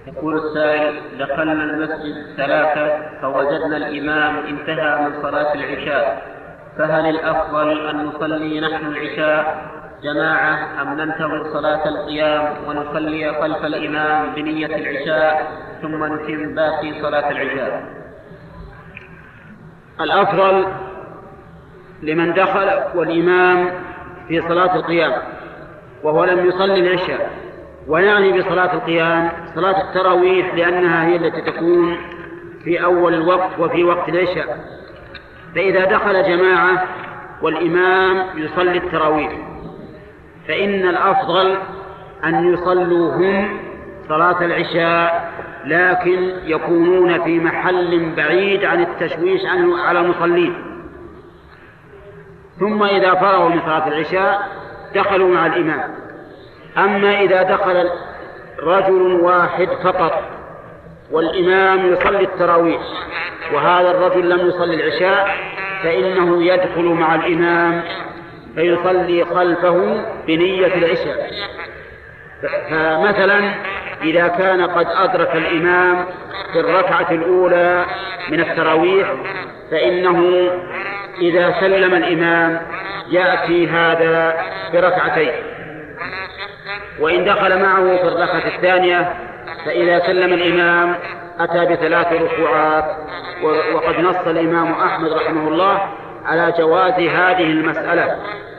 يقول السائل: دخلنا المسجد 3 فوجدنا الإمام انتهى من صلاة العشاء، فهل الأفضل أن نصلي نحن العشاء جماعة أم ننتظر صلاة القيام ونصلي خلف الإمام بنية العشاء ثم نتم باقي صلاة العشاء؟ الأفضل لمن دخل والإمام في صلاة القيام وهو لم يصلي العشاء، ونعني بصلاة القيام صلاة التراويح لأنها هي التي تكون في أول الوقت وفي وقت العشاء. فإذا دخل جماعة والإمام يصلي التراويح فإن الأفضل أن يصلوا هم صلاة العشاء، لكن يكونون في محل بعيد عن التشويش على المصلين. ثم إذا فرغوا من صلاة العشاء دخلوا مع الإمام. أما إذا دخل رجل واحد فقط والإمام يصلي التراويح وهذا الرجل لم يصلي العشاء فإنه يدخل مع الإمام فيصلي خلفه بنية العشاء. فمثلا إذا كان قد أدرك الإمام في الركعة الأولى من التراويح فإنه إذا سلم الإمام يأتي هذا بركعتين، وإن دخل معه في الركعة الثانية فإذا سلم الإمام أتى ب3 ركوعات. وقد نص الإمام أحمد رحمه الله على جواز هذه المسألة